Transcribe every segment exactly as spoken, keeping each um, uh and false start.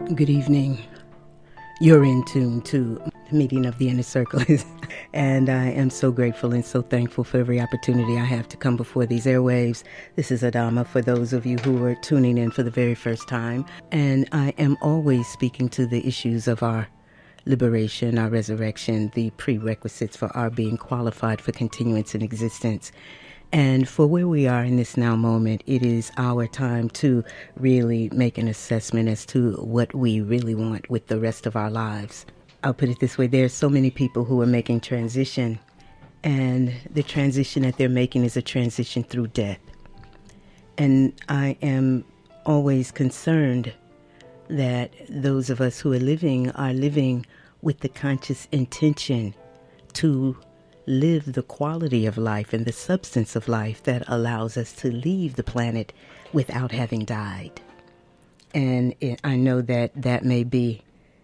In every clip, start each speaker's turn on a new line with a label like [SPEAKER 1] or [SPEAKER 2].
[SPEAKER 1] Good evening. You're in tune to the meeting of the Inner Circle. And I am so grateful and so thankful for every opportunity I have to come before these airwaves. This is Adama for those of you who are tuning in for the very first time. And I am always speaking to the issues of our liberation, our resurrection, the prerequisites for our being qualified for continuance in existence. And for where we are in this now moment, it is our time to really make an assessment as to what we really want with the rest of our lives. I'll put it this way. There are so many people who are making transition, and the transition that they're making is a transition through death. And I am always concerned that those of us who are living are living with the conscious intention to live the quality of life and the substance of life that allows us to leave the planet without having died. And it, I know that that may be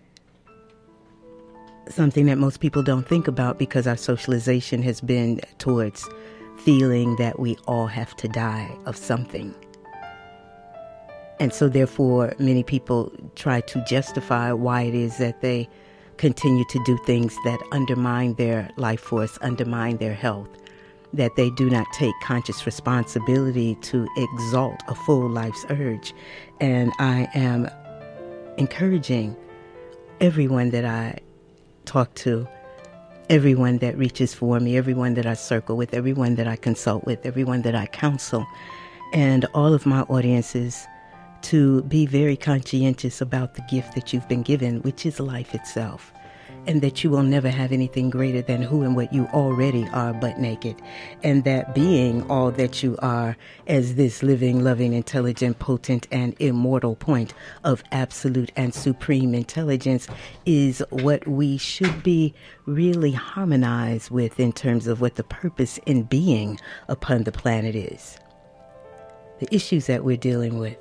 [SPEAKER 1] something that most people don't think about because our socialization has been towards feeling that we all have to die of something. And so therefore, many people try to justify why it is that they continue to do things that undermine their life force, undermine their health, that they do not take conscious responsibility to exalt a full life's urge. And I am encouraging everyone that I talk to, everyone that reaches for me, everyone that I circle with, everyone that I consult with, everyone that I counsel, and all of my audiences to be very conscientious about the gift that you've been given, which is life itself, and that you will never have anything greater than who and what you already are butt naked, and that being all that you are as this living, loving, intelligent, potent, and immortal point of absolute and supreme intelligence is what we should be really harmonized with in terms of what the purpose in being upon the planet is. The issues that we're dealing with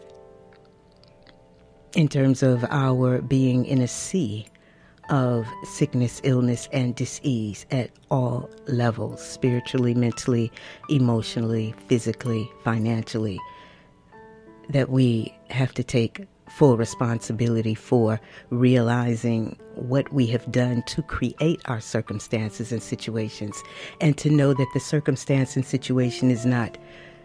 [SPEAKER 1] in terms of our being in a sea of sickness, illness, and dis-ease at all levels, spiritually, mentally, emotionally, physically, financially, that we have to take full responsibility for realizing what we have done to create our circumstances and situations, and to know that the circumstance and situation is not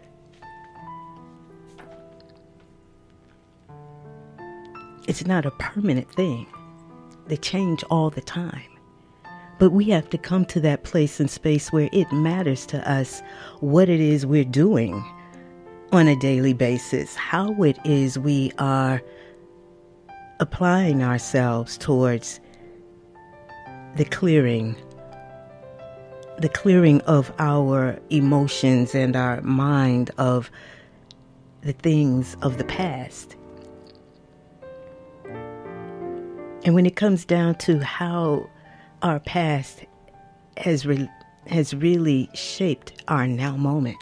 [SPEAKER 1] It's not a permanent thing. They change all the time. But we have to come to that place and space where it matters to us what it is we're doing on a daily basis, how it is we are applying ourselves towards the clearing, the clearing of our emotions and our mind of the things of the past. And when it comes down to how our past has re- has really shaped our now moment,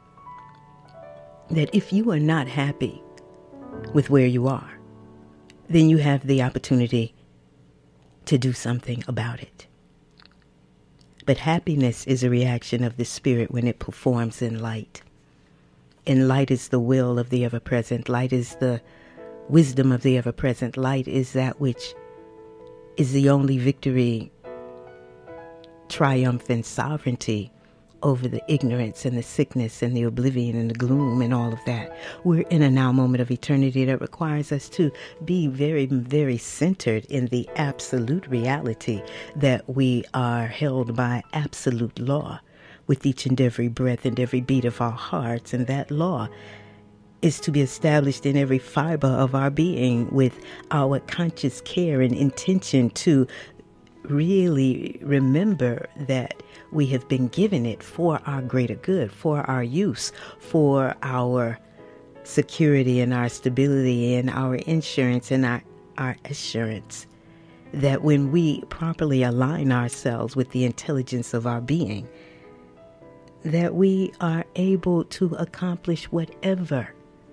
[SPEAKER 1] that if you are not happy with where you are, then you have the opportunity to do something about it. But happiness is a reaction of the spirit when it performs in light. And light is the will of the ever-present. Light is the wisdom of the ever-present. Light is that which is the only victory, triumphant sovereignty over the ignorance and the sickness and the oblivion and the gloom and all of that. We're in a now moment of eternity that requires us to be very, very centered in the absolute reality that we are held by absolute law with each and every breath and every beat of our hearts. And that law is to be established in every fiber of our being with our conscious care and intention to really remember that we have been given it for our greater good, for our use, for our security and our stability and our insurance and our, our assurance. That when we properly align ourselves with the intelligence of our being, that we are able to accomplish whatever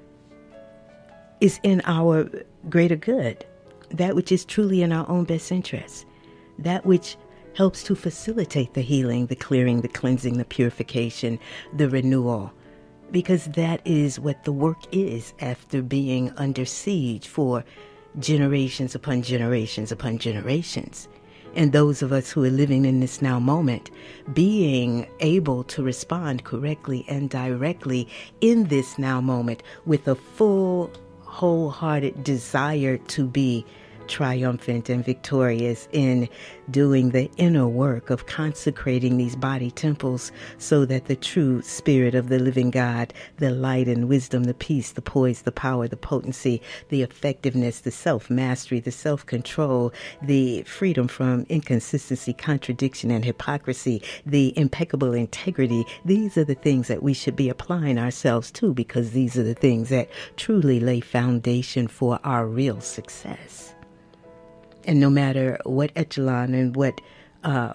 [SPEAKER 1] is in our greater good, that which is truly in our own best interest, that which helps to facilitate the healing, the clearing, the cleansing, the purification, the renewal, because that is what the work is after being under siege for generations upon generations upon generations. And those of us who are living in this now moment, being able to respond correctly and directly in this now moment with a full, wholehearted desire to be triumphant and victorious in doing the inner work of consecrating these body temples so that the true spirit of the living God, the light and wisdom, the peace, the poise, the power, the potency, the effectiveness, the self-mastery, the self-control, the freedom from inconsistency, contradiction, and hypocrisy, the impeccable integrity, these are the things that we should be applying ourselves to, because these are the things that truly lay foundation for our real success. And no matter what echelon and what uh,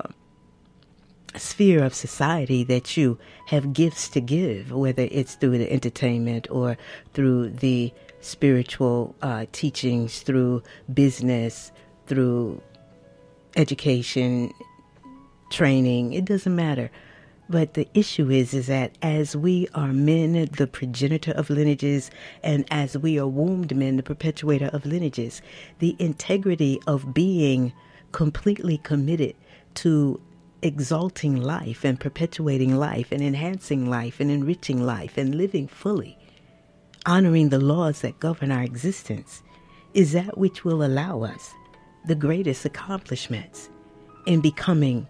[SPEAKER 1] sphere of society that you have gifts to give, whether it's through the entertainment or through the spiritual uh, teachings, through business, through education, training, it doesn't matter. But the issue is, is that as we are men, the progenitor of lineages, and as we are wombed men, the perpetuator of lineages, the integrity of being completely committed to exalting life and perpetuating life and enhancing life and enriching life and living fully, honoring the laws that govern our existence, is that which will allow us the greatest accomplishments in becoming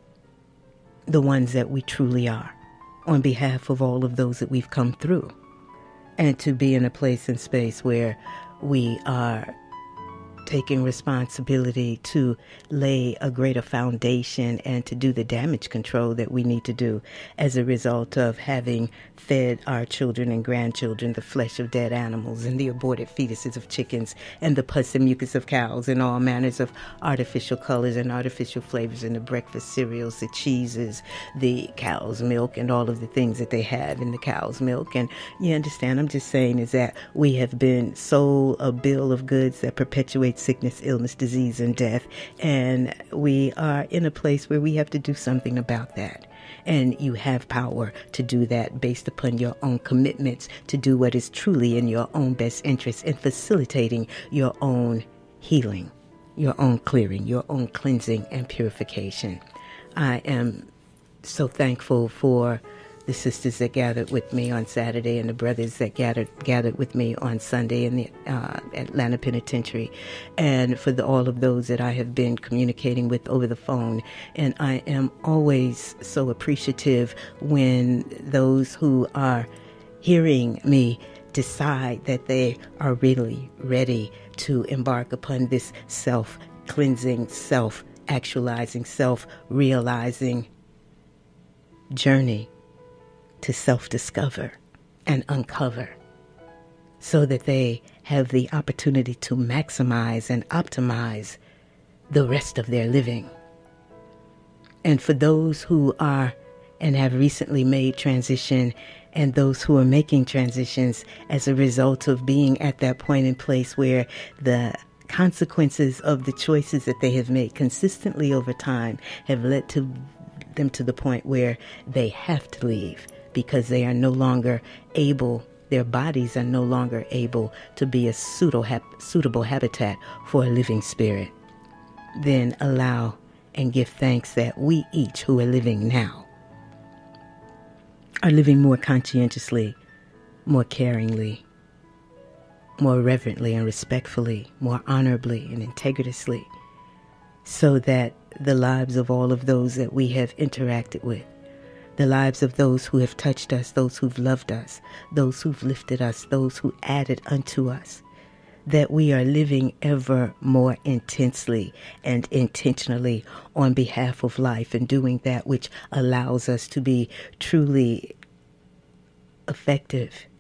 [SPEAKER 1] the ones that we truly are on behalf of all of those that we've come through, and to be in a place and space where we are taking responsibility to lay a greater foundation and to do the damage control that we need to do as a result of having fed our children and grandchildren the flesh of dead animals and the aborted fetuses of chickens and the pus and mucus of cows and all manners of artificial colors and artificial flavors in the breakfast cereals, the cheeses, the cow's milk, and all of the things that they have in the cow's milk. And you understand, I'm just saying is that we have been sold a bill of goods that perpetuates sickness, illness, disease, and death. And we are in a place where we have to do something about that. And you have power to do that based upon your own commitments to do what is truly in your own best interest in facilitating your own healing, your own clearing, your own cleansing and purification. I am so thankful for the sisters that gathered with me on Saturday and the brothers that gathered gathered with me on Sunday in the uh, Atlanta Penitentiary, and for the, all of those that I have been communicating with over the phone. And I am always so appreciative when those who are hearing me decide that they are really ready to embark upon this self-cleansing, self-actualizing, self-realizing journey to self-discover and uncover, so that they have the opportunity to maximize and optimize the rest of their living. And for those who are and have recently made transition, and those who are making transitions as a result of being at that point in place where the consequences of the choices that they have made consistently over time have led to them to the point where they have to leave, because they are no longer able, their bodies are no longer able to be a suitable habitat for a living spirit. Then allow and give thanks that we each who are living now are living more conscientiously, more caringly, more reverently and respectfully, more honorably and integritously, so that the lives of all of those that we have interacted with, the lives of those who have touched us, those who've loved us, those who've lifted us, those who added unto us, that we are living ever more intensely and intentionally on behalf of life and doing that which allows us to be truly effective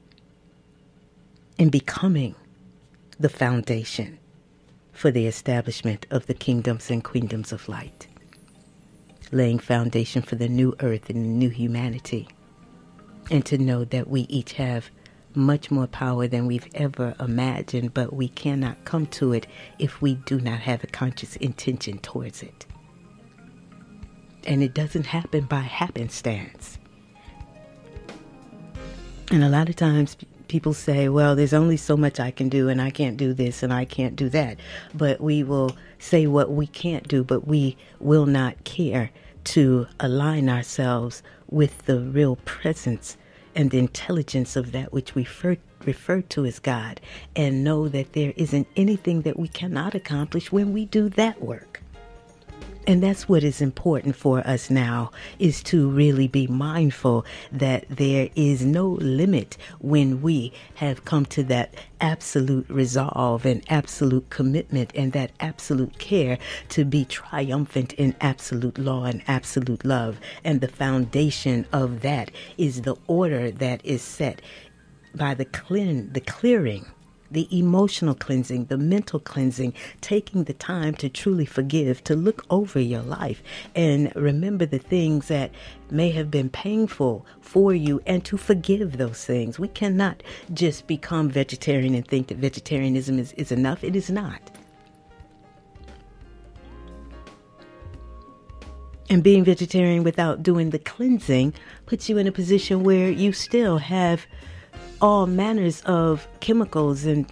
[SPEAKER 1] in becoming the foundation for the establishment of the kingdoms and queendoms of light, laying foundation for the new earth and the new humanity, and to know that we each have much more power than we've ever imagined, but we cannot come to it if we do not have a conscious intention towards it. And it doesn't happen by happenstance. And a lot of times people say, well, there's only so much I can do, and I can't do this, and I can't do that. But we will say what we can't do, but we will not care to align ourselves with the real presence and the intelligence of that which we refer, refer to as God, and know that there isn't anything that we cannot accomplish when we do that work. And that's what is important for us now, is to really be mindful that there is no limit when we have come to that absolute resolve and absolute commitment and that absolute care to be triumphant in absolute law and absolute love. And the foundation of that is the order that is set by the clean, the clearing, the emotional cleansing, the mental cleansing, taking the time to truly forgive, to look over your life and remember the things that may have been painful for you and to forgive those things. We cannot just become vegetarian and think that vegetarianism is, is enough. It is not. And being vegetarian without doing the cleansing puts you in a position where you still have all manners of chemicals and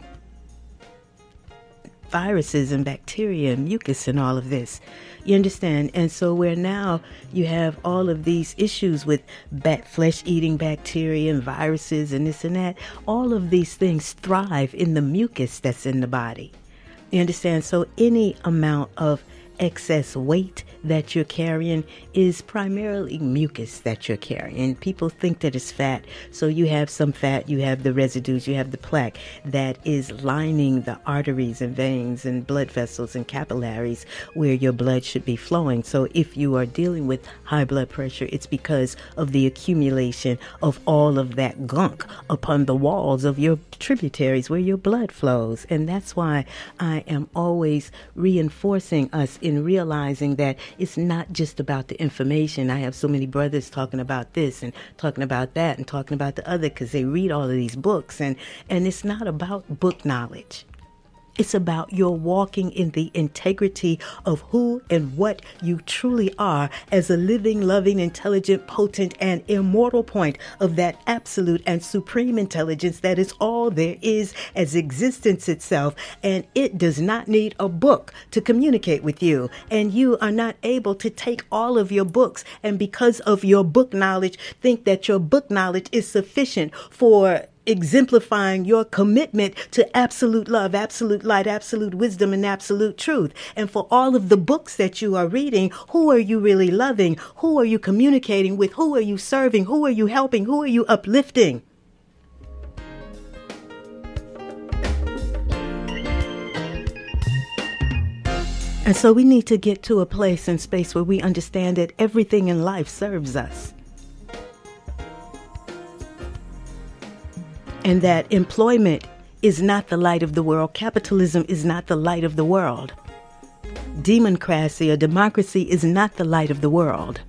[SPEAKER 1] viruses and bacteria and mucus and all of this. You understand? And so where now you have all of these issues with bat flesh-eating bacteria and viruses and this and that, all of these things thrive in the mucus that's in the body. You understand? So any amount of excess weight that you're carrying is primarily mucus that you're carrying. People think that it's fat. So you have some fat, you have the residues, you have the plaque that is lining the arteries and veins and blood vessels and capillaries where your blood should be flowing. So if you are dealing with high blood pressure, it's because of the accumulation of all of that gunk upon the walls of your tributaries where your blood flows. And that's why I am always reinforcing us in realizing that it's not just about the information. I have so many brothers talking about this and talking about that and talking about the other because they read all of these books. And, and it's not about book knowledge. It's about your walking in the integrity of who and what you truly are as a living, loving, intelligent, potent, and immortal point of that absolute and supreme intelligence that is all there is as existence itself. And it does not need a book to communicate with you. And you are not able to take all of your books and because of your book knowledge, think that your book knowledge is sufficient for exemplifying your commitment to absolute love, absolute light, absolute wisdom, and absolute truth. And for all of the books that you are reading, who are you really loving? Who are you communicating with? Who are you serving? Who are you helping? Who are you uplifting? And so we need to get to a place and space where we understand that everything in life serves us. And that employment is not the light of the world. Capitalism is not the light of the world. Democracy or democracy is not the light of the world.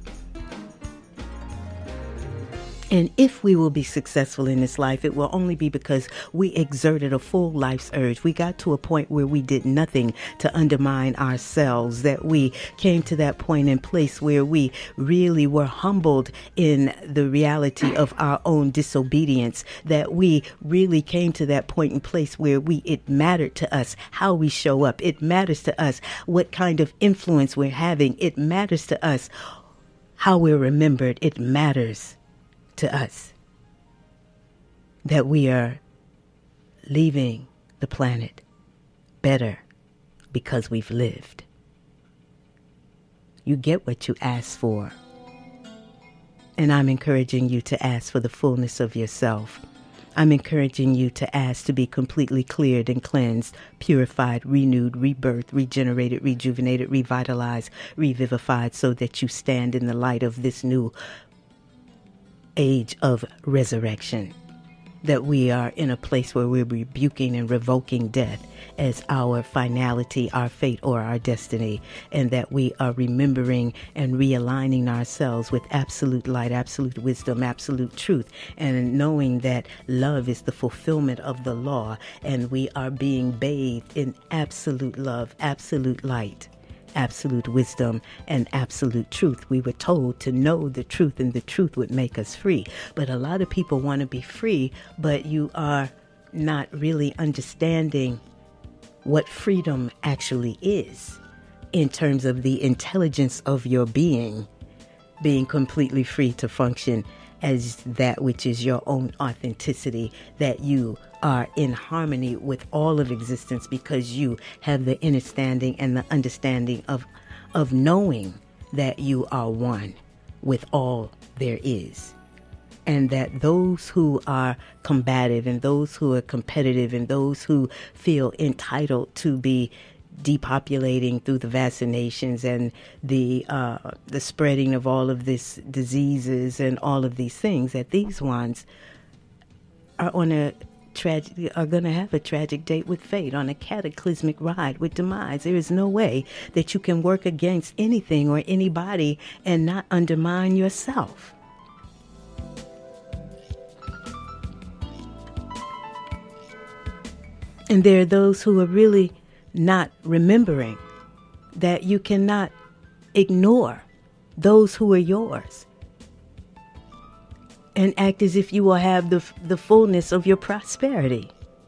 [SPEAKER 1] And if we will be successful in this life, it will only be because we exerted a full life's urge. We got to a point where we did nothing to undermine ourselves, that we came to that point and place where we really were humbled in the reality of our own disobedience, that we really came to that point and place where we it mattered to us how we show up. It matters to us what kind of influence we're having. It matters to us how we're remembered. It matters to us that we are leaving the planet better because we've lived. You get what you ask for. And I'm encouraging you to ask for the fullness of yourself. I'm encouraging you to ask to be completely cleared and cleansed, purified, renewed, rebirthed, regenerated, rejuvenated, revitalized, revivified, so that you stand in the light of this new age of resurrection, that we are in a place where we're rebuking and revoking death as our finality, our fate, or our destiny, and that we are remembering and realigning ourselves with absolute light, absolute wisdom, absolute truth, and knowing that love is the fulfillment of the law, and we are being bathed in absolute love, absolute light, absolute wisdom and absolute truth. We were told to know the truth, and the truth would make us free. But a lot of people want to be free, but you are not really understanding what freedom actually is in terms of the intelligence of your being, being completely free to function as that which is your own authenticity, that you are in harmony with all of existence because you have the understanding and the understanding of, of knowing that you are one with all there is. And that those who are combative and those who are competitive and those who feel entitled to be depopulating through the vaccinations and the uh, the spreading of all of these diseases and all of these things, that these ones are on a tragic are going to have a tragic date with fate, on a cataclysmic ride with demise. There is no way that you can work against anything or anybody and not undermine yourself. And there are those who are really not remembering that you cannot ignore those who are yours and act as if you will have the, the fullness of your prosperity.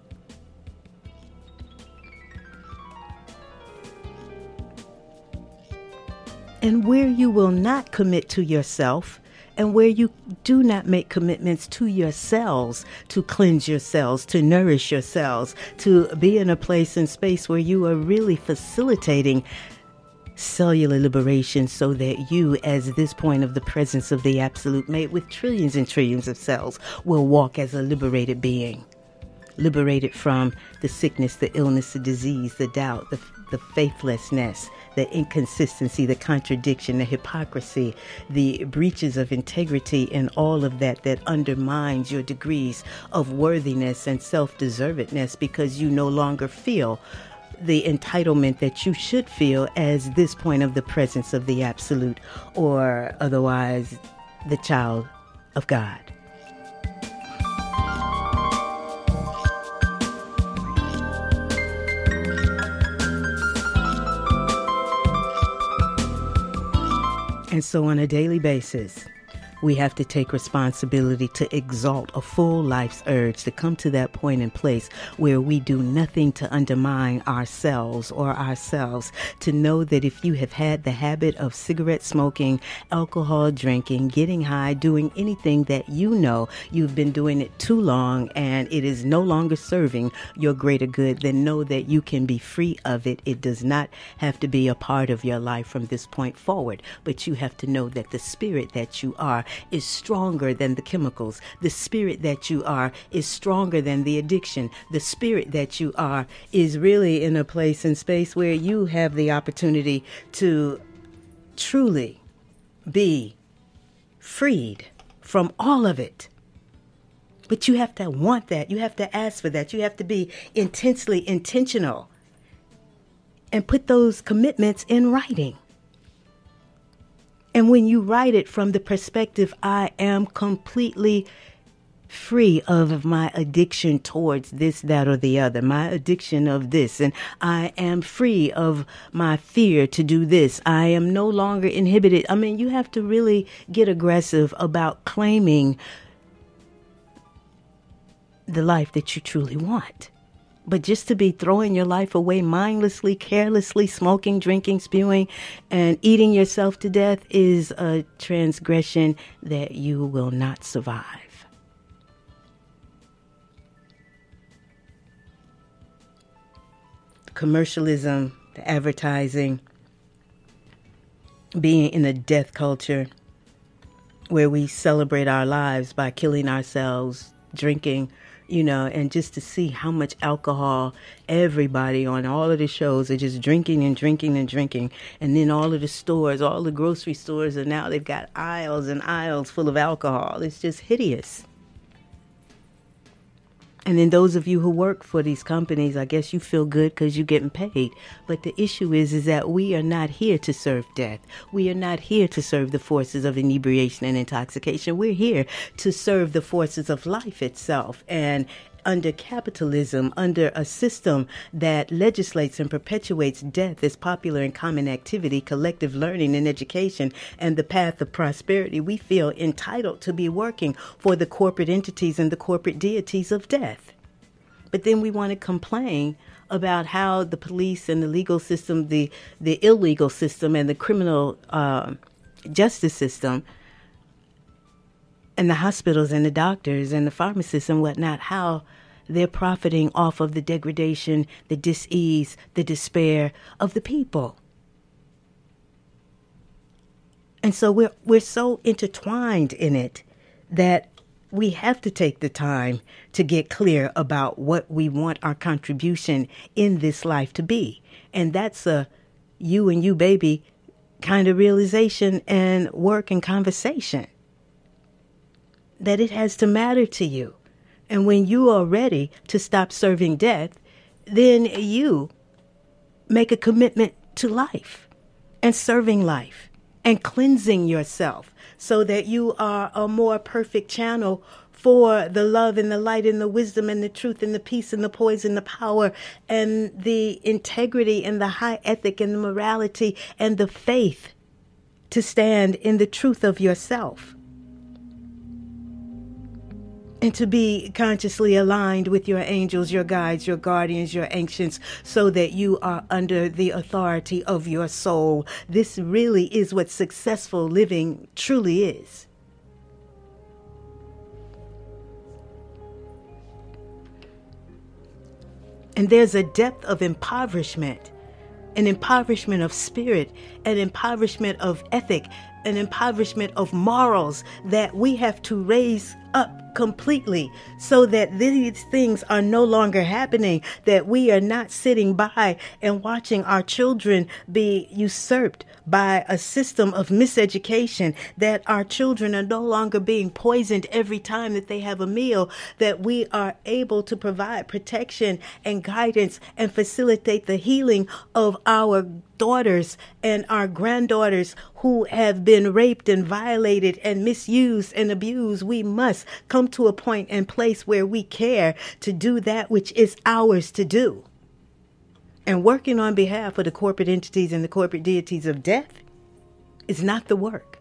[SPEAKER 1] And where you will not commit to yourself, and where you do not make commitments to yourselves, to cleanse yourselves, to nourish yourselves, to be in a place and space where you are really facilitating cellular liberation so that you, as this point of the presence of the Absolute made with trillions and trillions of cells, will walk as a liberated being. Liberated from the sickness, the illness, the disease, the doubt, the, the faithlessness, the inconsistency, the contradiction, the hypocrisy, the breaches of integrity, and all of that that undermines your degrees of worthiness and self-deservedness, because you no longer feel the entitlement that you should feel as this point of the presence of the Absolute, or otherwise the child of God. And so on a daily basis, we have to take responsibility to exalt a full life's urge, to come to that point and place where we do nothing to undermine ourselves or ourselves, to know that if you have had the habit of cigarette smoking, alcohol drinking, getting high, doing anything that you know you've been doing it too long and it is no longer serving your greater good, then know that you can be free of it. It does not have to be a part of your life from this point forward, but you have to know that the spirit that you are is stronger than the chemicals. The spirit that you are is stronger than the addiction. The spirit that you are is really in a place and space where you have the opportunity to truly be freed from all of it. But you have to want that. You have to ask for that. You have to be intensely intentional and put those commitments in writing. And when you write it from the perspective, I am completely free of my addiction towards this, that, or the other, my addiction of this, and I am free of my fear to do this. I am no longer inhibited. I mean, you have to really get aggressive about claiming the life that you truly want. But just to be throwing your life away mindlessly, carelessly, smoking, drinking, spewing, and eating yourself to death is a transgression that you will not survive. Commercialism, the advertising, being in a death culture where we celebrate our lives by killing ourselves, drinking, you know, and just to see how much alcohol everybody on all of the shows are just drinking and drinking and drinking. And then all of the stores, all the grocery stores are now, they've got aisles and aisles full of alcohol. It's just hideous. And then those of you who work for these companies, I guess you feel good because you're getting paid. But the issue is, is that we are not here to serve death. We are not here to serve the forces of inebriation and intoxication. We're here to serve the forces of life itself. And under capitalism, under a system that legislates and perpetuates death as popular and common activity, collective learning and education, and the path of prosperity, we feel entitled to be working for the corporate entities and the corporate deities of death. But then we want to complain about how the police and the legal system, the, the illegal system and the criminal uh, justice system, and the hospitals and the doctors and the pharmacists and whatnot, how they're profiting off of the degradation, the dis-ease, the despair of the people. And so we're we're so intertwined in it that we have to take the time to get clear about what we want our contribution in this life to be. And that's a you and you, baby, kind of realization and work and conversation. That it has to matter to you. And when you are ready to stop serving death, then you make a commitment to life and serving life and cleansing yourself so that you are a more perfect channel for the love and the light and the wisdom and the truth and the peace and the poise and the power and the integrity and the high ethic and the morality and the faith to stand in the truth of yourself. And to be consciously aligned with your angels, your guides, your guardians, your ancients, so that you are under the authority of your soul. This really is what successful living truly is. And there's a depth of impoverishment, an impoverishment of spirit, an impoverishment of ethic, an impoverishment of morals that we have to raise up completely so that these things are no longer happening, that we are not sitting by and watching our children be usurped by a system of miseducation, that our children are no longer being poisoned every time that they have a meal, that we are able to provide protection and guidance and facilitate the healing of our daughters and our granddaughters who have been raped and violated and misused and abused. We must come to a point and place where we care to do that which is ours to do. And working on behalf of the corporate entities and the corporate deities of death is not the work.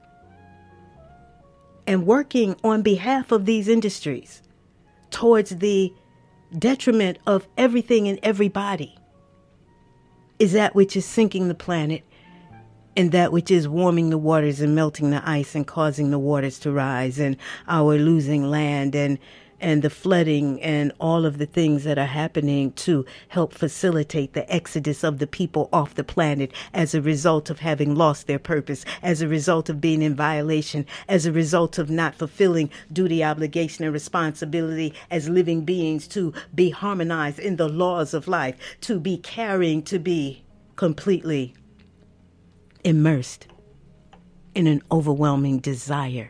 [SPEAKER 1] And working on behalf of these industries towards the detriment of everything and everybody is that which is sinking the planet and that which is warming the waters and melting the ice and causing the waters to rise and our losing land and and the flooding and all of the things that are happening to help facilitate the exodus of the people off the planet as a result of having lost their purpose, as a result of being in violation, as a result of not fulfilling duty, obligation, and responsibility as living beings to be harmonized in the laws of life, to be caring, to be completely immersed in an overwhelming desire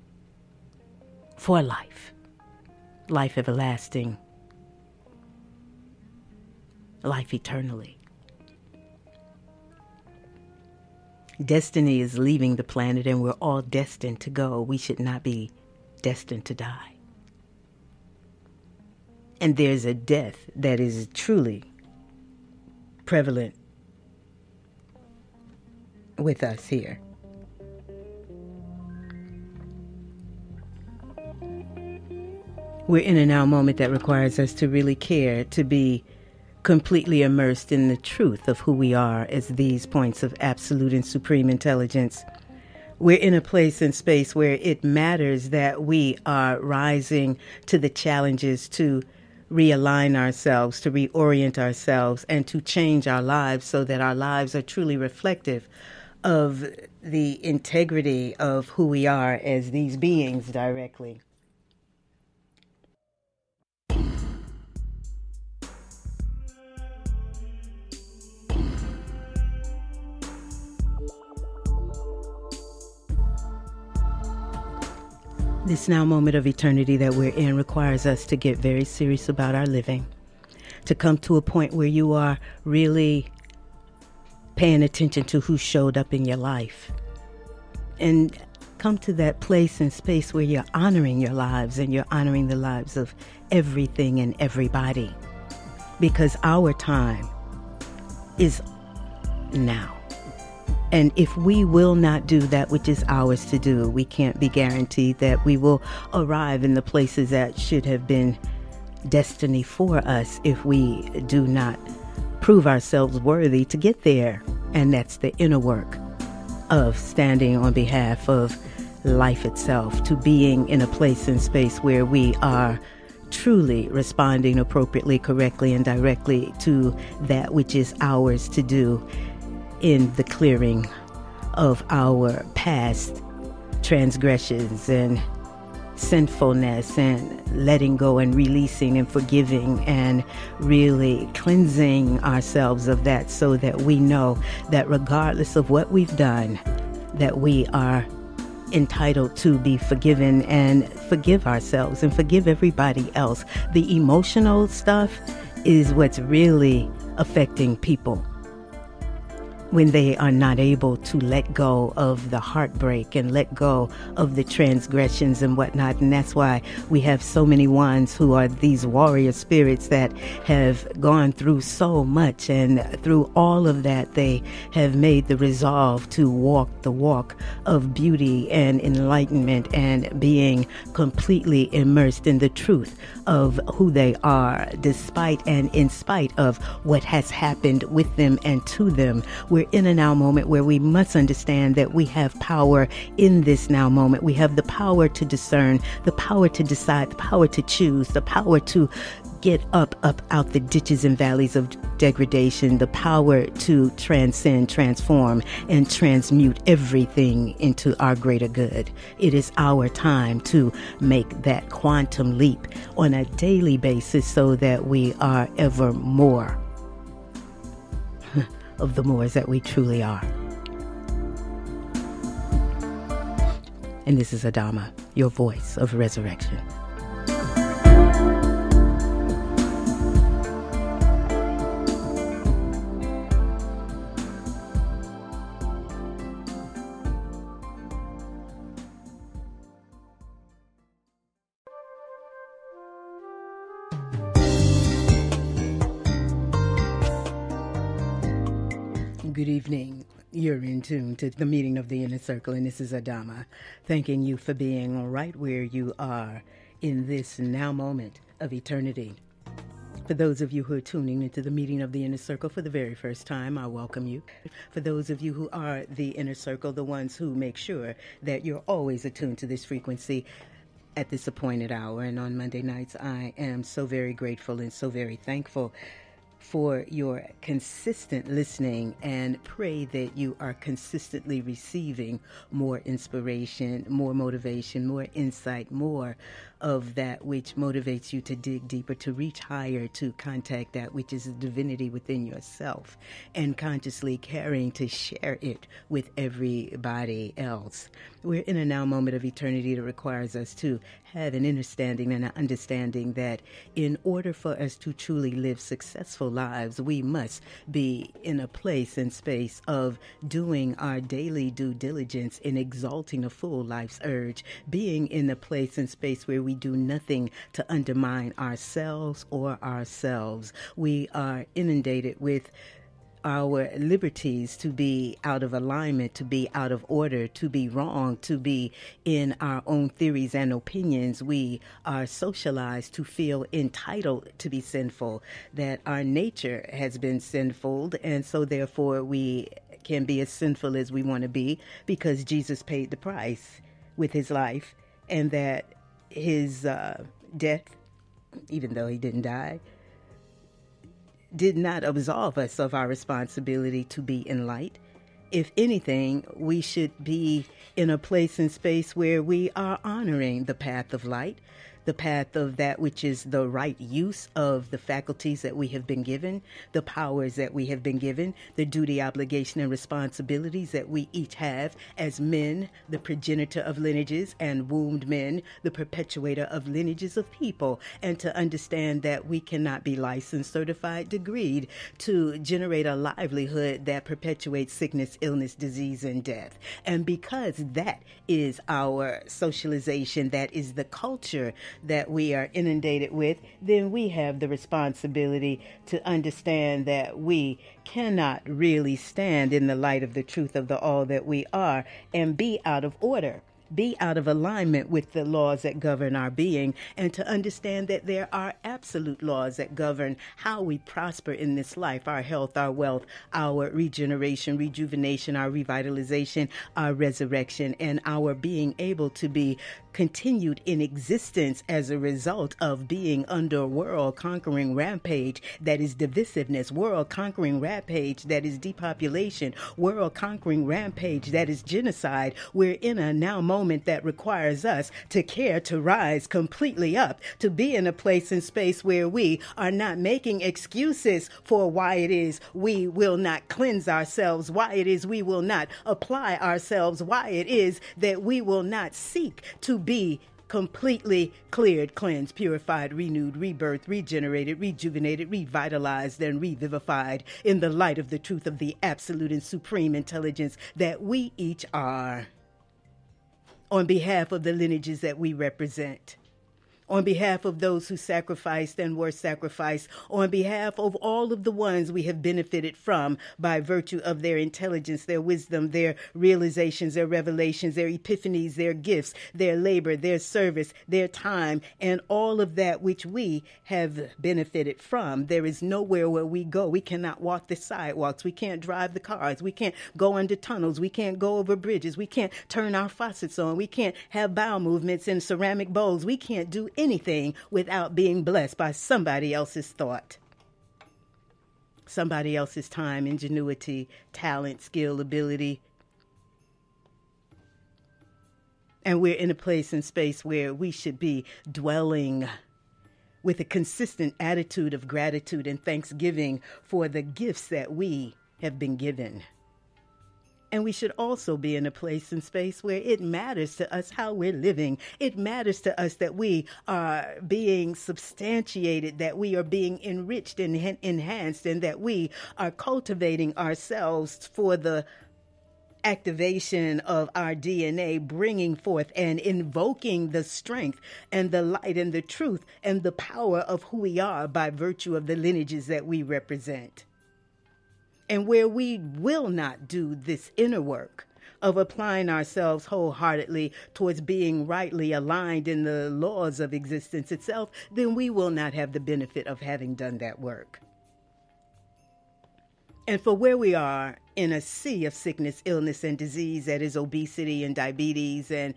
[SPEAKER 1] for life. Life everlasting, life eternally. Destiny is leaving the planet and we're all destined to go. We should not be destined to die. And there's a death that is truly prevalent with us here. We're in a now moment that requires us to really care, to be completely immersed in the truth of who we are as these points of absolute and supreme intelligence. We're in a place and space where it matters that we are rising to the challenges to realign ourselves, to reorient ourselves, and to change our lives so that our lives are truly reflective of the integrity of who we are as these beings directly. This now moment of eternity that we're in requires us to get very serious about our living, to come to a point where you are really paying attention to who showed up in your life and come to that place and space where you're honoring your lives and you're honoring the lives of everything and everybody. Because our time is now. And if we will not do that which is ours to do, we can't be guaranteed that we will arrive in the places that should have been destiny for us if we do not prove ourselves worthy to get there. And that's the inner work of standing on behalf of life itself, to being in a place and space where we are truly responding appropriately, correctly, and directly to that which is ours to do in the clearing of our past transgressions and sinfulness, and letting go and releasing and forgiving and really cleansing ourselves of that, so that we know that regardless of what we've done, that we are entitled to be forgiven and forgive ourselves and forgive everybody else. The emotional stuff is what's really affecting people when they are not able to let go of the heartbreak and let go of the transgressions and whatnot. And that's why we have so many ones who are these warrior spirits that have gone through so much, and through all of that they have made the resolve to walk the walk of beauty and enlightenment and being completely immersed in the truth of who they are, despite and in spite of what has happened with them and to them. We're in a now moment where we must understand that we have power in this now moment. We have the power to discern, the power to decide, the power to choose, the power to get up, up out the ditches and valleys of degradation, the power to transcend, transform, and transmute everything into our greater good. It is our time to make that quantum leap on a daily basis, so that we are ever more of the mores that we truly are. And this is Adama, your voice of resurrection. Good evening. You're in tune to the meeting of the Inner Circle, and this is Adama, thanking you for being right where you are in this now moment of eternity. For those of you who are tuning into the meeting of the Inner Circle for the very first time, I welcome you. For those of you who are the Inner Circle, the ones who make sure that you're always attuned to this frequency at this appointed hour, and on Monday nights, I am so very grateful and so very thankful for your consistent listening, and pray that you are consistently receiving more inspiration, more motivation, more insight, more of that which motivates you to dig deeper, to reach higher, to contact that which is the divinity within yourself, and consciously caring to share it with everybody else. We're in a now moment of eternity that requires us to have an understanding and an understanding that in order for us to truly live successful lives, we must be in a place and space of doing our daily due diligence in exalting a full life's urge, being in a place and space where we do nothing to undermine ourselves or ourselves. We are inundated with our liberties to be out of alignment, to be out of order, to be wrong, to be in our own theories and opinions. We are socialized to feel entitled to be sinful, that our nature has been sinful, and so therefore we can be as sinful as we want to be, because Jesus paid the price with his life, and that his uh, death, even though he didn't die, did not absolve us of our responsibility to be in light. If anything, we should be in a place and space where we are honoring the path of light, the path of that which is the right use of the faculties that we have been given, the powers that we have been given, the duty, obligation, and responsibilities that we each have as men, the progenitor of lineages, and wombed men, the perpetuator of lineages of people, and to understand that we cannot be licensed, certified, degreed to generate a livelihood that perpetuates sickness, illness, disease, and death. And because that is our socialization, that is the culture that we are inundated with, then we have the responsibility to understand that we cannot really stand in the light of the truth of the all that we are and be out of order, be out of alignment with the laws that govern our being, and to understand that there are absolute laws that govern how we prosper in this life, our health, our wealth, our regeneration, rejuvenation, our revitalization, our resurrection, and our being able to be continued in existence as a result of being under a world-conquering rampage that is divisiveness, world-conquering rampage that is depopulation, world-conquering rampage that is genocide. We're in a now moment that requires us to care to rise completely up, to be in a place and space where we are not making excuses for why it is we will not cleanse ourselves, why it is we will not apply ourselves, why it is that we will not seek to be completely cleared, cleansed, purified, renewed, rebirthed, regenerated, rejuvenated, revitalized, and revivified in the light of the truth of the absolute and supreme intelligence that we each are. On behalf of the lineages that we represent, on behalf of those who sacrificed and were sacrificed, on behalf of all of the ones we have benefited from by virtue of their intelligence, their wisdom, their realizations, their revelations, their epiphanies, their gifts, their labor, their service, their time, and all of that which we have benefited from. There is nowhere where we go. We cannot walk the sidewalks. We can't drive the cars. We can't go under tunnels. We can't go over bridges. We can't turn our faucets on. We can't have bowel movements in ceramic bowls. We can't do anything without being blessed by somebody else's thought, somebody else's time, ingenuity, talent, skill, ability. And we're in a place and space where we should be dwelling with a consistent attitude of gratitude and thanksgiving for the gifts that we have been given. And we should also be in a place and space where it matters to us how we're living. It matters to us that we are being substantiated, that we are being enriched and en- enhanced, and that we are cultivating ourselves for the activation of our D N A, bringing forth and invoking the strength and the light and the truth and the power of who we are by virtue of the lineages that we represent. And where we will not do this inner work of applying ourselves wholeheartedly towards being rightly aligned in the laws of existence itself, then we will not have the benefit of having done that work. And for where we are in a sea of sickness, illness, and disease, that is obesity and diabetes and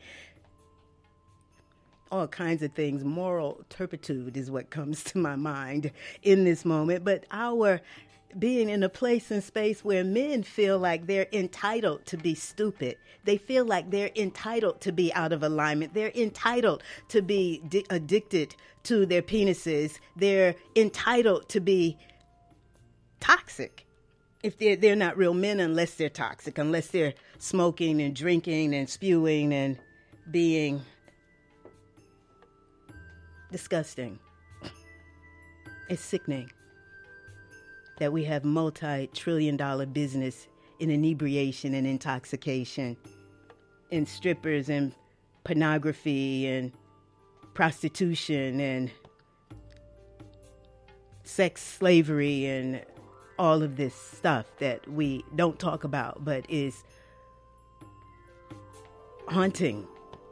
[SPEAKER 1] all kinds of things, moral turpitude is what comes to my mind in this moment. But our being in a place and space where men feel like they're entitled to be stupid. They feel like they're entitled to be out of alignment. They're entitled to be di- addicted to their penises. They're entitled to be toxic. If they're, they're not real men unless they're toxic, unless they're smoking and drinking and spewing and being disgusting. It's sickening that we have multi-trillion dollar business in inebriation and intoxication, in strippers and pornography and prostitution and sex slavery and all of this stuff that we don't talk about but is haunting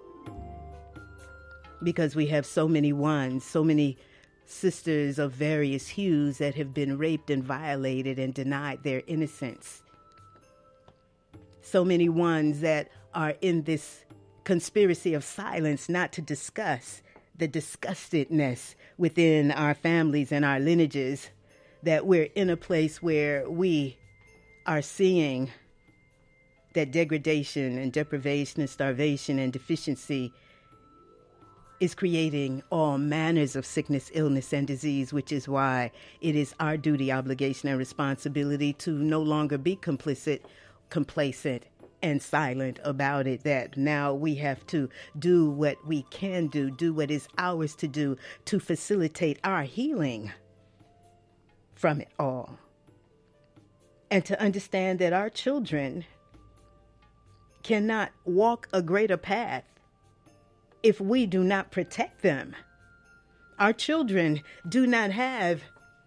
[SPEAKER 1] because we have so many ones, so many sisters of various hues that have been raped and violated and denied their innocence. So many ones that are in this conspiracy of silence not to discuss the disgustedness within our families and our lineages, that we're in a place where we are seeing that degradation and deprivation and starvation and deficiency is creating all manners of sickness, illness, and disease, which is why it is our duty, obligation, and responsibility to no longer be complicit, complacent, and silent about it, that now we have to do what we can do, do what is ours to do to facilitate our healing from it all. And to understand that our children cannot walk a greater path if we do not protect them. Our children do not have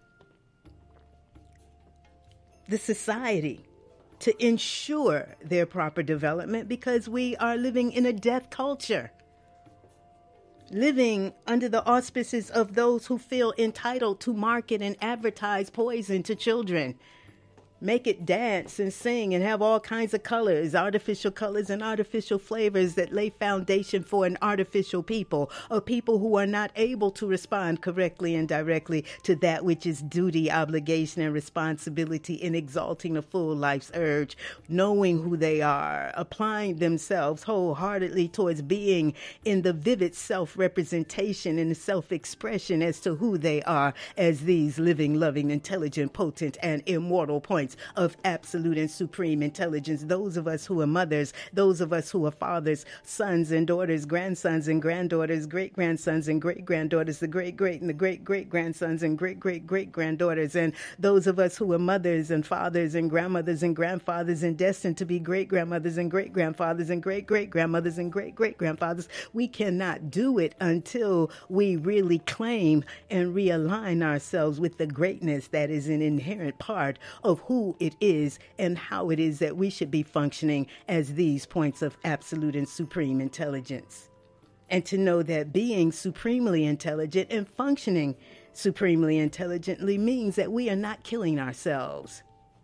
[SPEAKER 1] the society to ensure their proper development, because we are living in a death culture, living under the auspices of those who feel entitled to market and advertise poison to children. Make it dance and sing and have all kinds of colors, artificial colors and artificial flavors that lay foundation for an artificial people, or people who are not able to respond correctly and directly to that which is duty, obligation, and responsibility in exalting the full life's urge, knowing who they are, applying themselves wholeheartedly towards being in the vivid self-representation and self-expression as to who they are as these living, loving, intelligent, potent, and immortal points of absolute and supreme intelligence. Those of us who are mothers, those of us who are fathers, sons and daughters, grandsons and granddaughters, great-grandsons and great-granddaughters, the great-great and the great-great-grandsons and great-great-great-granddaughters, and those of us who are mothers and fathers and grandmothers and grandfathers and destined to be great-grandmothers and great-grandfathers and great-great-grandmothers and great-great-grandfathers. We cannot do it until we really claim and realign ourselves with the greatness that is an inherent part of who it is and how it is that we should be functioning as these points of absolute and supreme intelligence. And to know that being supremely intelligent and functioning supremely intelligently means that we are not killing ourselves.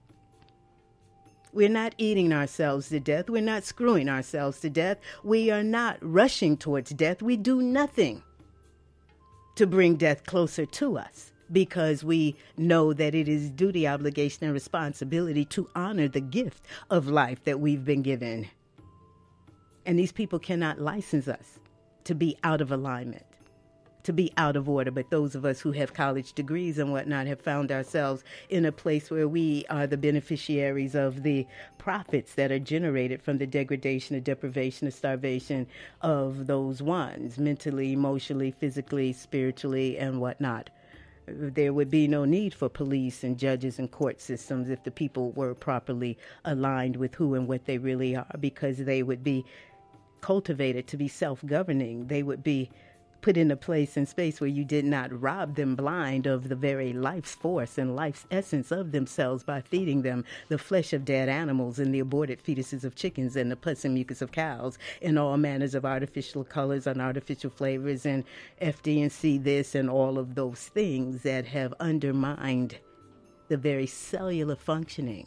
[SPEAKER 1] We're not eating ourselves to death. We're not screwing ourselves to death. We are not rushing towards death. We do nothing to bring death closer to us, because we know that it is duty, obligation, and responsibility to honor the gift of life that we've been given. And these people cannot license us to be out of alignment, to be out of order. But those of us who have college degrees and whatnot have found ourselves in a place where we are the beneficiaries of the profits that are generated from the degradation, the deprivation, the starvation of those ones, mentally, emotionally, physically, spiritually, and whatnot. There would be no need for police and judges and court systems if the people were properly aligned with who and what they really are, because they would be cultivated to be self-governing. They would be put in a place and space where you did not rob them blind of the very life's force and life's essence of themselves by feeding them the flesh of dead animals and the aborted fetuses of chickens and the pus and mucus of cows and all manners of artificial colors and artificial flavors and F D and C this and all of those things that have undermined the very cellular functioning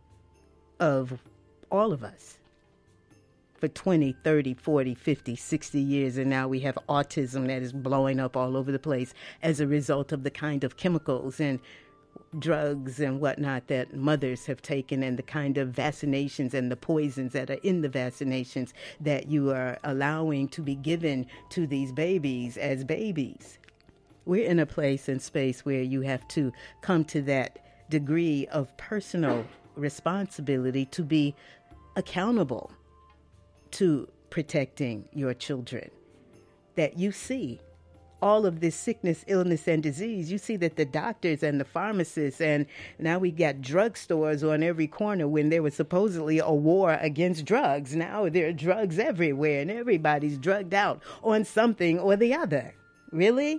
[SPEAKER 1] of all of us for twenty, thirty, forty, fifty, sixty years. And now we have autism that is blowing up all over the place as a result of the kind of chemicals and drugs and whatnot that mothers have taken, and the kind of vaccinations and the poisons that are in the vaccinations that you are allowing to be given to these babies as babies. We're in a place and space where you have to come to that degree of personal responsibility to be accountable to protecting your children. That you see all of this sickness, illness, and disease. You see that the doctors and the pharmacists, and now we got drugstores on every corner when there was supposedly a war against drugs. Now there are drugs everywhere and everybody's drugged out on something or the other. Really?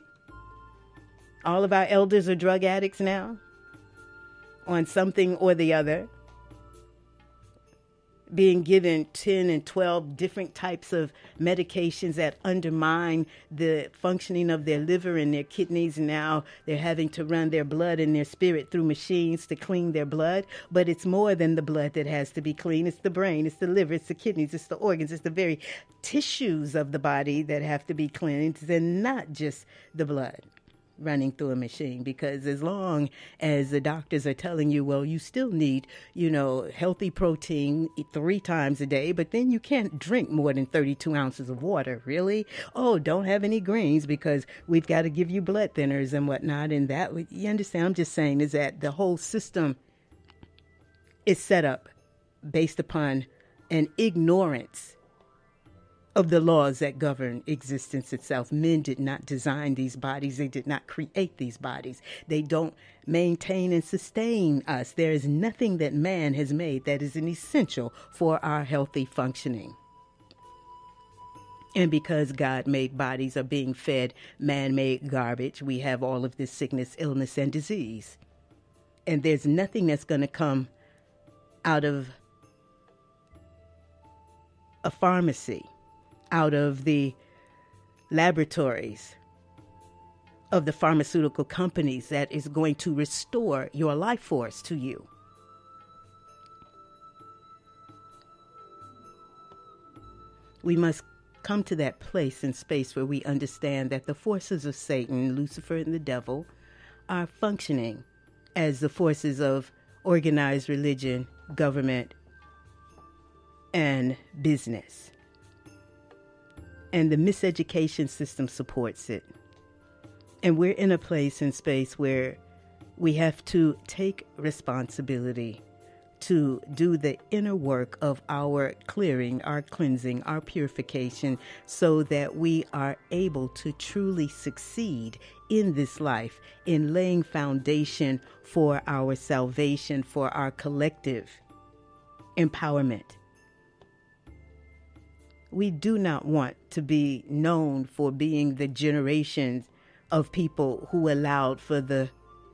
[SPEAKER 1] All of our elders are drug addicts now on something or the other, being given ten and twelve different types of medications that undermine the functioning of their liver and their kidneys. Now they're having to run their blood and their spirit through machines to clean their blood. But it's more than the blood that has to be clean. It's the brain, it's the liver, it's the kidneys, it's the organs, it's the very tissues of the body that have to be cleansed, and not just the blood. running through a machine, because as long as the doctors are telling you, well, you still need, you know, healthy protein three times a day, but then you can't drink more than thirty-two ounces of water. Really? Oh, don't have any greens because we've got to give you blood thinners and whatnot. And that, you understand, I'm just saying is that the whole system is set up based upon an ignorance of the laws that govern existence itself. Men did not design these bodies. They did not create these bodies. They don't maintain and sustain us. There is nothing that man has made that is an essential for our healthy functioning. And because God-made bodies are being fed man-made garbage, we have all of this sickness, illness, and disease. And there's nothing that's going to come out of a pharmacy, out of the laboratories of the pharmaceutical companies that is going to restore your life force to you. We must come to that place and space where we understand that the forces of Satan, Lucifer, and the devil are functioning as the forces of organized religion, government, and business. And the miseducation system supports it. And we're in a place and space where we have to take responsibility to do the inner work of our clearing, our cleansing, our purification, so that we are able to truly succeed in this life, in laying foundation for our salvation, for our collective empowerment. We do not want to be known for being the generation of people who allowed for the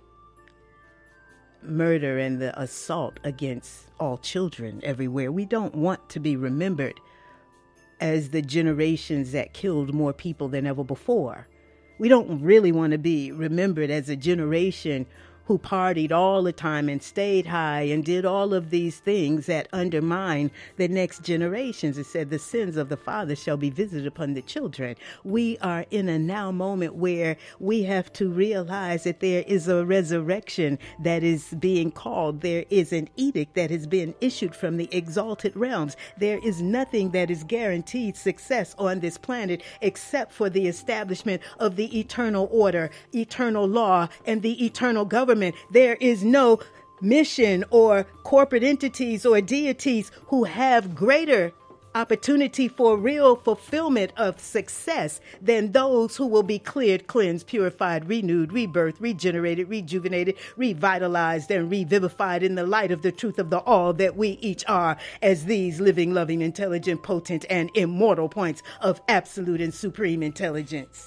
[SPEAKER 1] murder and the assault against all children everywhere. We don't want to be remembered as the generations that killed more people than ever before. We don't really want to be remembered as a generation who partied all the time and stayed high and did all of these things that undermine the next generations. It said the sins of the father shall be visited upon the children. We are in a now moment where we have to realize that there is a resurrection that is being called. There is an edict that has been issued from the exalted realms. There is nothing that is guaranteed success on this planet except for the establishment of the eternal order, eternal law, and the eternal government. There is no mission or corporate entities or deities who have greater opportunity for real fulfillment of success than those who will be cleared, cleansed, purified, renewed, rebirthed, regenerated, rejuvenated, revitalized, and revivified in the light of the truth of the all that we each are as these living, loving, intelligent, potent, and immortal points of absolute and supreme intelligence.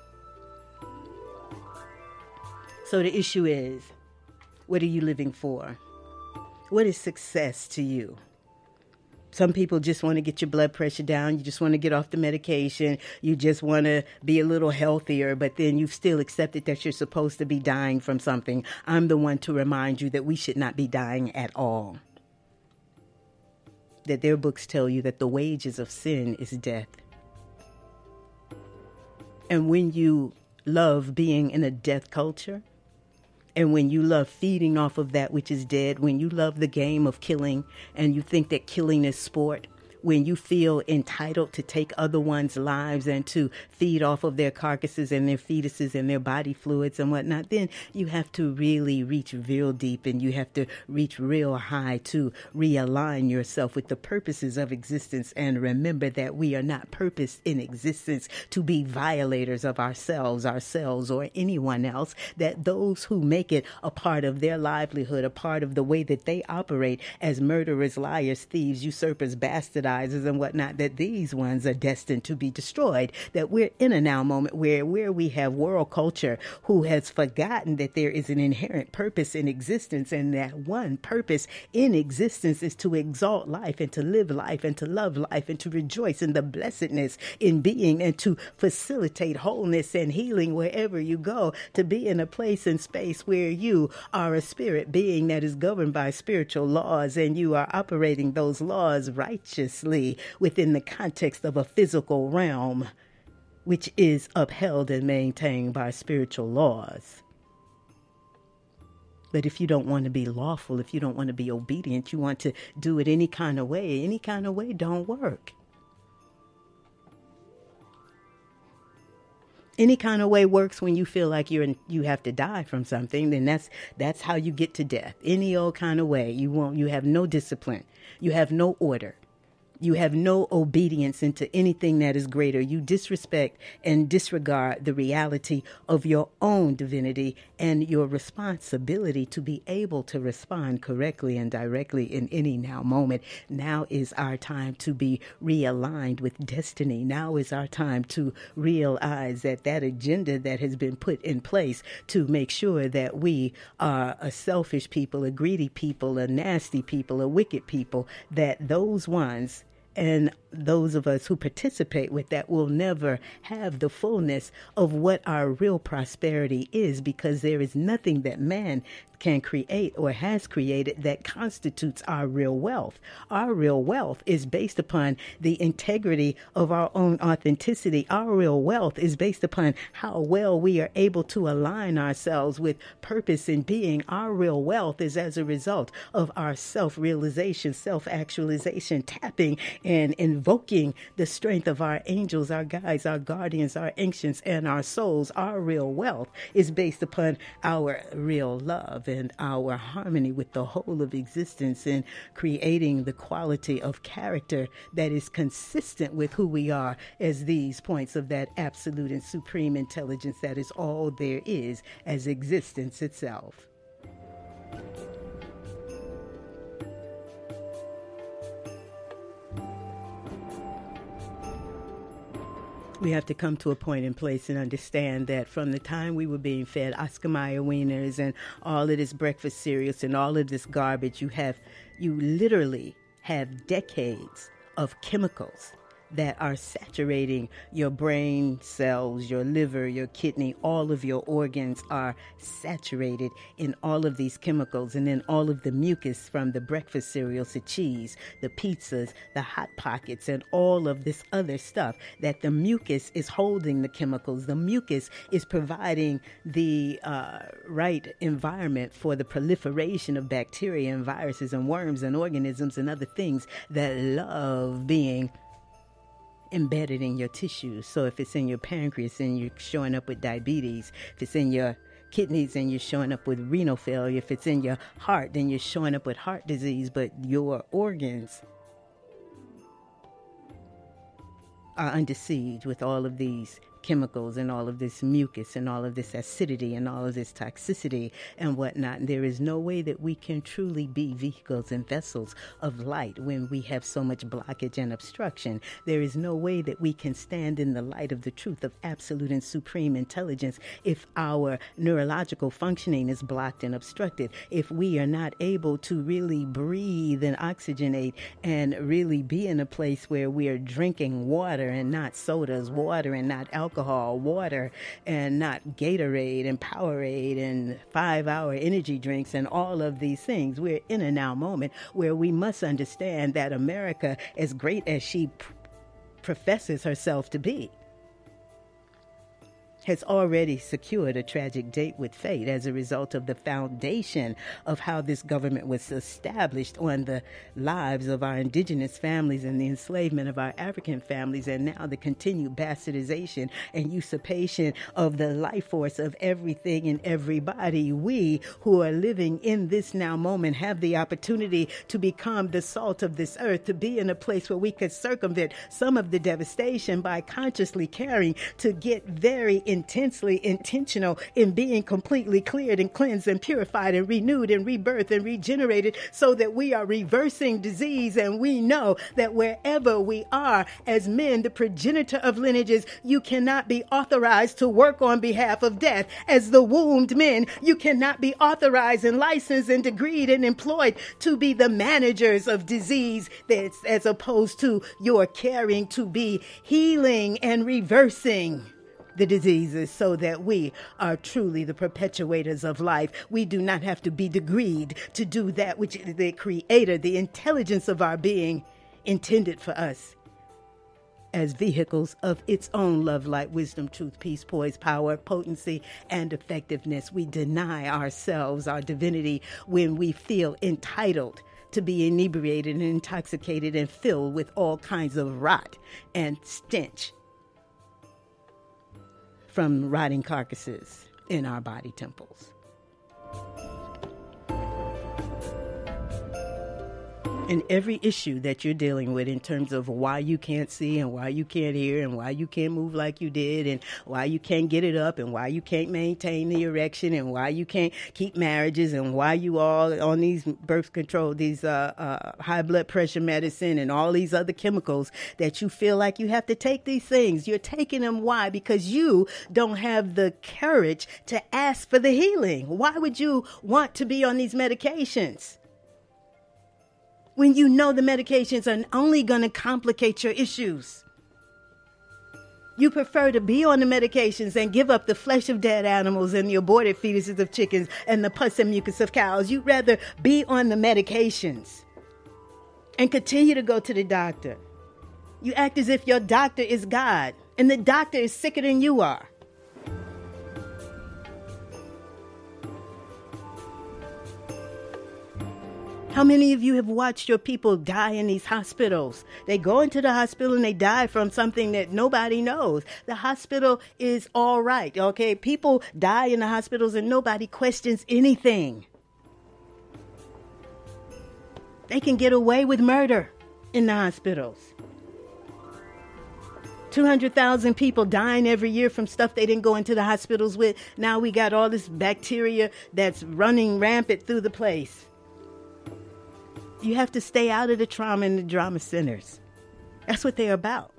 [SPEAKER 1] So the issue is, what are you living for? What is success to you? Some people just want to get your blood pressure down. You just want to get off the medication. You just want to be a little healthier, but then you've still accepted that you're supposed to be dying from something. I'm the one to remind you that we should not be dying at all. That their books tell you that the wages of sin is death. And when you love being in a death culture, and when you love feeding off of that which is dead, when you love the game of killing and you think that killing is sport, when you feel entitled to take other one's lives and to feed off of their carcasses and their fetuses and their body fluids and whatnot, then you have to really reach real deep and you have to reach real high to realign yourself with the purposes of existence and remember that we are not purposed in existence to be violators of ourselves, ourselves, or anyone else, that those who make it a part of their livelihood, a part of the way that they operate as murderers, liars, thieves, usurpers, bastards, and whatnot, that these ones are destined to be destroyed. That we're in a now moment where, where we have world culture who has forgotten that there is an inherent purpose in existence, and that one purpose in existence is to exalt life and to live life and to love life and to rejoice in the blessedness in being and to facilitate wholeness and healing wherever you go, to be in a place and space where you are a spirit being that is governed by spiritual laws and you are operating those laws righteously within the context of a physical realm which is upheld and maintained by spiritual laws. But if you don't want to be lawful, if you don't want to be obedient, you want to do it any kind of way, any kind of way don't work. Any kind of way works when you feel like you're in, you have to die from something. Then that's that's how you get to death. Any old kind of way. You won't. You have no discipline. You have no order. You have no obedience into anything that is greater. You disrespect and disregard the reality of your own divinity and your responsibility to be able to respond correctly and directly in any now moment. Now is our time to be realigned with destiny. Now is our time to realize that that agenda that has been put in place to make sure that we are a selfish people, a greedy people, a nasty people, a wicked people, that those ones and those of us who participate with that will never have the fullness of what our real prosperity is, because there is nothing that man can create or has created that constitutes our real wealth. Our real wealth is based upon the integrity of our own authenticity. Our real wealth is based upon how well we are able to align ourselves with purpose and being. Our real wealth is as a result of our self-realization, self-actualization, tapping and invoking the strength of our angels, our guides, our guardians, our ancients, and our souls. Our real wealth is based upon our real love and our harmony with the whole of existence, and creating the quality of character that is consistent with who we are as these points of that absolute and supreme intelligence that is all there is as existence itself. We have to come to a point in place and understand that from the time we were being fed Oscar Mayer wieners and all of this breakfast cereals and all of this garbage, you have, you literally have decades of chemicals that are saturating your brain cells, your liver, your kidney. All of your organs are saturated in all of these chemicals. And then all of the mucus from the breakfast cereals, the cheese, the pizzas, the Hot Pockets, and all of this other stuff, that the mucus is holding the chemicals. The mucus is providing the uh, right environment for the proliferation of bacteria and viruses and worms and organisms and other things that love being embedded in your tissues. So if it's in your pancreas and you're showing up with diabetes, if it's in your kidneys and you're showing up with renal failure, if it's in your heart, then you're showing up with heart disease, but your organs are under siege with all of these chemicals and all of this mucus and all of this acidity and all of this toxicity and whatnot. And there is no way that we can truly be vehicles and vessels of light when we have so much blockage and obstruction. There is no way that we can stand in the light of the truth of absolute and supreme intelligence if our neurological functioning is blocked and obstructed, if we are not able to really breathe and oxygenate and really be in a place where we are drinking water and not sodas, water and not alcohol, alcohol, water, and not Gatorade and Powerade and five-hour energy drinks and all of these things. We're in a now moment where we must understand that America, as great as she pr- professes herself to be, has already secured a tragic date with fate as a result of the foundation of how this government was established on the lives of our indigenous families and the enslavement of our African families, and now the continued bastardization and usurpation of the life force of everything and everybody. We who are living in this now moment have the opportunity to become the salt of this earth, to be in a place where we could circumvent some of the devastation by consciously caring to get very intensely intentional in being completely cleared and cleansed and purified and renewed and rebirthed and regenerated, so that we are reversing disease. And we know that wherever we are as men, the progenitor of lineages, you cannot be authorized to work on behalf of death. As the wombed men, you cannot be authorized and licensed and degreed and employed to be the managers of disease, that's as opposed to your caring to be healing and reversing the diseases, so that we are truly the perpetuators of life. We do not have to be degreed to do that which the creator, the intelligence of our being, intended for us as vehicles of its own love, light, wisdom, truth, peace, poise, power, potency, and effectiveness. We deny ourselves our divinity when we feel entitled to be inebriated and intoxicated and filled with all kinds of rot and stench from rotting carcasses in our body temples. And every issue that you're dealing with in terms of why you can't see and why you can't hear and why you can't move like you did and why you can't get it up and why you can't maintain the erection and why you can't keep marriages and why you all on these birth control, these uh, uh, high blood pressure medicine and all these other chemicals that you feel like you have to take these things. You're taking them. Why? Because you don't have the courage to ask for the healing. Why would you want to be on these medications when you know the medications are only going to complicate your issues? You prefer to be on the medications and give up the flesh of dead animals and the aborted fetuses of chickens and the pus and mucus of cows. You'd rather be on the medications and continue to go to the doctor. You act as if your doctor is God and the doctor is sicker than you are. How many of you have watched your people die in these hospitals? They go into the hospital and they die from something that nobody knows. The hospital is all right, okay? People die in the hospitals and nobody questions anything. They can get away with murder in the hospitals. two hundred thousand people dying every year from stuff they didn't go into the hospitals with. Now we got all this bacteria that's running rampant through the place. You have to stay out of the trauma and the drama centers. That's what they're about.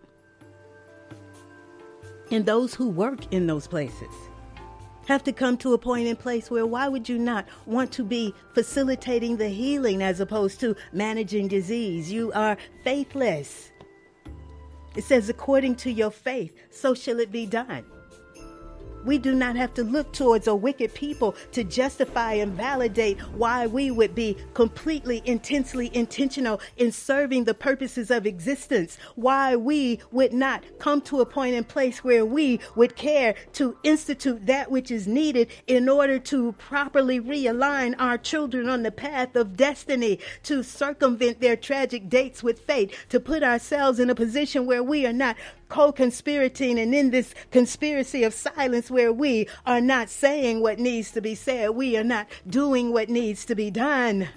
[SPEAKER 1] And those who work in those places have to come to a point in place where why would you not want to be facilitating the healing as opposed to managing disease? You are faithless. It says, according to your faith, so shall it be done. We do not have to look towards a wicked people to justify and validate why we would be completely, intensely intentional in serving the purposes of existence. Why we would not come to a point in place where we would care to institute that which is needed in order to properly realign our children on the path of destiny, to circumvent their tragic dates with fate, to put ourselves in a position where we are not co-conspirating and in this conspiracy of silence where we are not saying what needs to be said. We are not doing what needs to be done.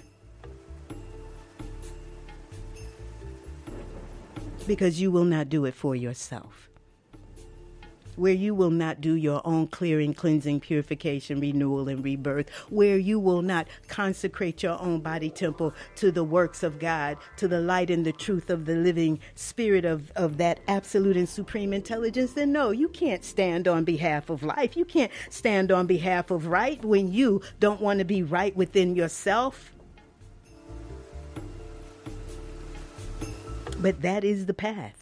[SPEAKER 1] Because you will not do it for yourself. Where you will not do your own clearing, cleansing, purification, renewal, and rebirth. Where you will not consecrate your own body temple to the works of God, to the light and the truth of the living spirit of, of that absolute and supreme intelligence, then no, you can't stand on behalf of life. You can't stand on behalf of right when you don't want to be right within yourself. But that is the path.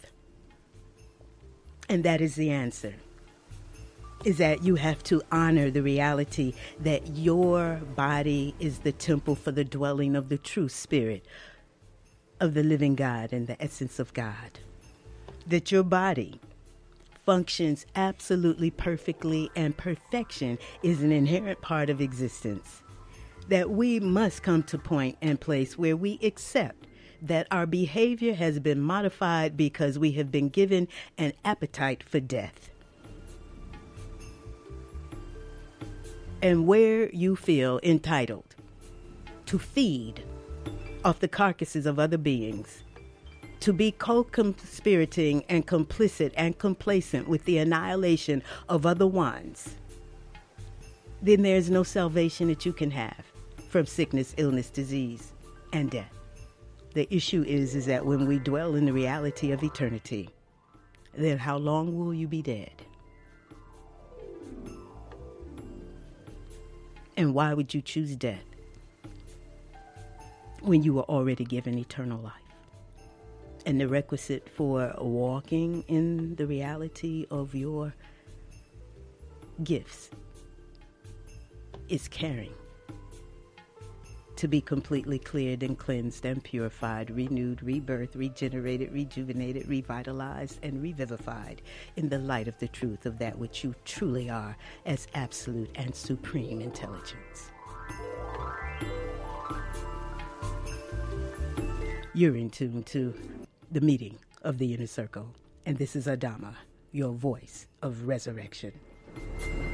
[SPEAKER 1] And that is the answer, is that you have to honor the reality that your body is the temple for the dwelling of the true spirit of the living God and the essence of God. That your body functions absolutely perfectly and perfection is an inherent part of existence. That we must come to point and place where we accept that our behavior has been modified because we have been given an appetite for death. And where you feel entitled to feed off the carcasses of other beings, to be co-conspirating and complicit and complacent with the annihilation of other ones, then there's no salvation that you can have from sickness, illness, disease, and death. The issue is, is that when we dwell in the reality of eternity, then how long will you be dead? And why would you choose death when you were already given eternal life? And the requisite for walking in the reality of your gifts is caring. to be completely cleared and cleansed and purified, renewed, rebirthed, regenerated, rejuvenated, revitalized, and revivified in the light of the truth of that which you truly are as absolute and supreme intelligence. You're in tune to the meeting of the Inner Circle, and this is Adama, your voice of resurrection.